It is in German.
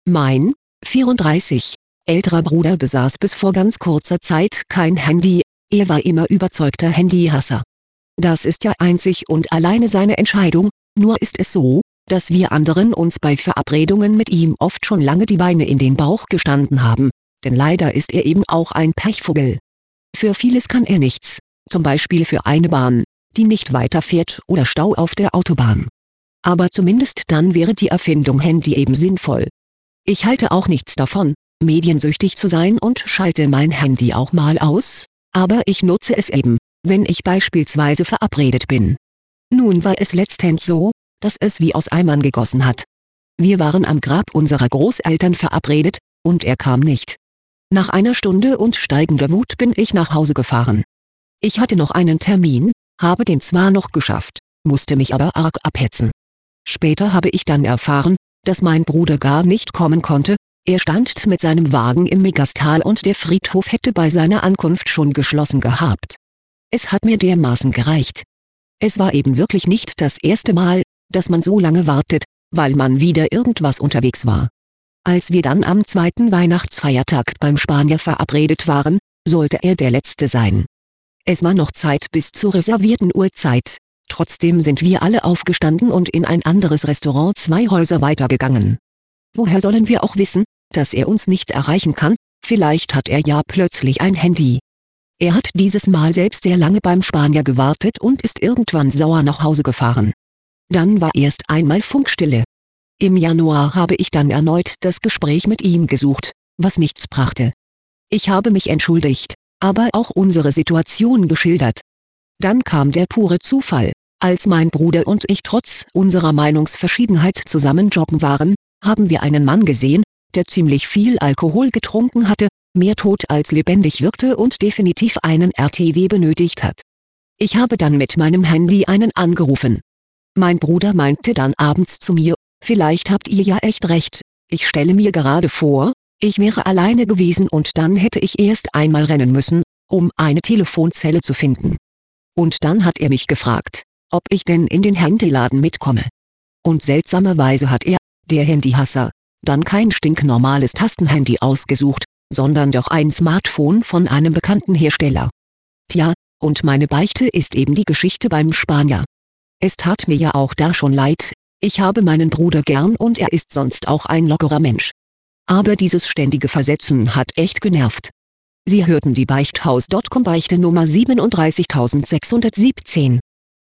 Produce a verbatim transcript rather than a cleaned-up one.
Mein, vierunddreißig, älterer Bruder besaß bis vor ganz kurzer Zeit kein Handy, er war immer überzeugter Handyhasser. Das ist ja einzig und alleine seine Entscheidung, nur ist es so, dass wir anderen uns bei Verabredungen mit ihm oft schon lange die Beine in den Bauch gestanden haben, denn leider ist er eben auch ein Pechvogel. Für vieles kann er nichts, zum Beispiel für eine Bahn, die nicht weiterfährt oder Stau auf der Autobahn. Aber zumindest dann wäre die Erfindung Handy eben sinnvoll. Ich halte auch nichts davon, mediensüchtig zu sein und schalte mein Handy auch mal aus, aber ich nutze es eben, wenn ich beispielsweise verabredet bin. Nun war es letztens so, dass es wie aus Eimern gegossen hat. Wir waren am Grab unserer Großeltern verabredet, und er kam nicht. Nach einer Stunde und steigender Wut bin ich nach Hause gefahren. Ich hatte noch einen Termin, habe den zwar noch geschafft, musste mich aber arg abhetzen. Später habe ich dann erfahren, dass mein Bruder gar nicht kommen konnte, er stand mit seinem Wagen im Megastal und der Friedhof hätte bei seiner Ankunft schon geschlossen gehabt. Es hat mir dermaßen gereicht. Es war eben wirklich nicht das erste Mal, dass man so lange wartet, weil man wieder irgendwas unterwegs war. Als wir dann am zweiten Weihnachtsfeiertag beim Spanier verabredet waren, sollte er der Letzte sein. Es war noch Zeit bis zur reservierten Uhrzeit, trotzdem sind wir alle aufgestanden und in ein anderes Restaurant zwei Häuser weitergegangen. Woher sollen wir auch wissen, dass er uns nicht erreichen kann, vielleicht hat er ja plötzlich ein Handy. Er hat dieses Mal selbst sehr lange beim Spanier gewartet und ist irgendwann sauer nach Hause gefahren. Dann war erst einmal Funkstille. Im Januar habe ich dann erneut das Gespräch mit ihm gesucht, was nichts brachte. Ich habe mich entschuldigt, aber auch unsere Situation geschildert. Dann kam der pure Zufall, als mein Bruder und ich trotz unserer Meinungsverschiedenheit zusammen joggen waren, haben wir einen Mann gesehen, der ziemlich viel Alkohol getrunken hatte, mehr tot als lebendig wirkte und definitiv einen R T W benötigt hat. Ich habe dann mit meinem Handy einen angerufen. Mein Bruder meinte dann abends zu mir, vielleicht habt ihr ja echt recht, ich stelle mir gerade vor, ich wäre alleine gewesen und dann hätte ich erst einmal rennen müssen, um eine Telefonzelle zu finden. Und dann hat er mich gefragt, ob ich denn in den Handyladen mitkomme. Und seltsamerweise hat er, der Handyhasser, dann kein stinknormales Tastenhandy ausgesucht, sondern doch ein Smartphone von einem bekannten Hersteller. Tja, und meine Beichte ist eben die Geschichte beim Spanier. Es tat mir ja auch da schon leid, ich habe meinen Bruder gern und er ist sonst auch ein lockerer Mensch. Aber dieses ständige Versetzen hat echt genervt. Sie hörten die Beichthaus Punkt com Beichte Nummer siebenunddreißigtausendsechshundertsiebzehn.